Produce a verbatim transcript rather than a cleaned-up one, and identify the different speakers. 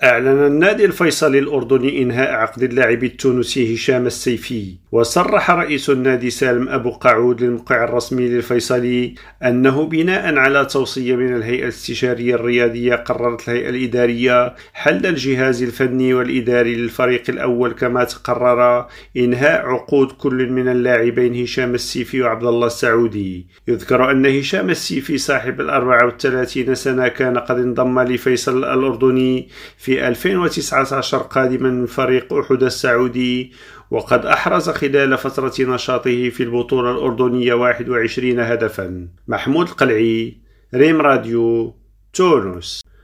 Speaker 1: أعلن النادي الفيصلي الأردني إنهاء عقد اللاعب التونسي هشام السيفي. وصرح رئيس النادي سالم أبو قعود للموقع الرسمي للفيصلي أنه بناء على توصية من الهيئة الاستشارية الرياضية قررت الهيئة الإدارية حل الجهاز الفني والإداري للفريق الأول، كما تقرر إنهاء عقود كل من اللاعبين هشام السيفي وعبد الله السعودي. يذكر أن هشام السيفي صاحب الأربعة والثلاثين سنة كان قد انضم لفيصل الأردني في ألفين وتسعة عشر قادما من فريق أحد السعودي، وقد أحرز خلال فترة نشاطه في البطولة الأردنية واحد وعشرين هدفا. محمود القلعي، ريم راديو، تونس.